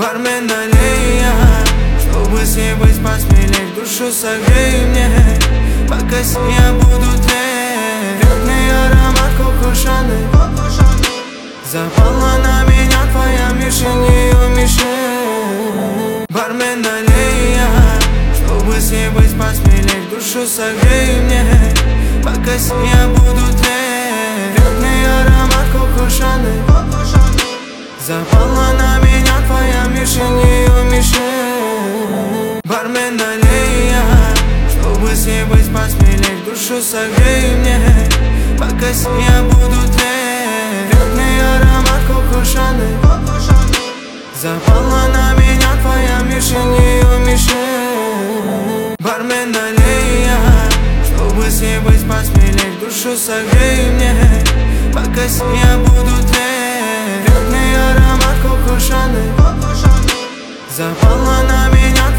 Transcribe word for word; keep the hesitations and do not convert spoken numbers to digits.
Бармен, налей я, чтобы с ней быть посмелей. Душу согрей мне, пока с ней я буду тлеть. Верный аромат кокошаны, запала на меня твоя мишень, ее мишень. Бармен, налей я, чтобы с ней быть посмелей. Душу согрей мне, пока с ней я буду тлеть. Верный аромат кокошаны, запала на меня твоя мишень, ее мишень. Бармен, налей я, чтобы с ней быть посмелей. Душу согрей мне, пока с ней я буду тлеть. Верный аромат кокошаны, запала на меня твоя мишень, ее мишень. Бармен, налей я, чтобы с ней быть посмелей. Душу согрей мне, пока с ней я буду тлеть. Верный аромат кокошаны, запала на меня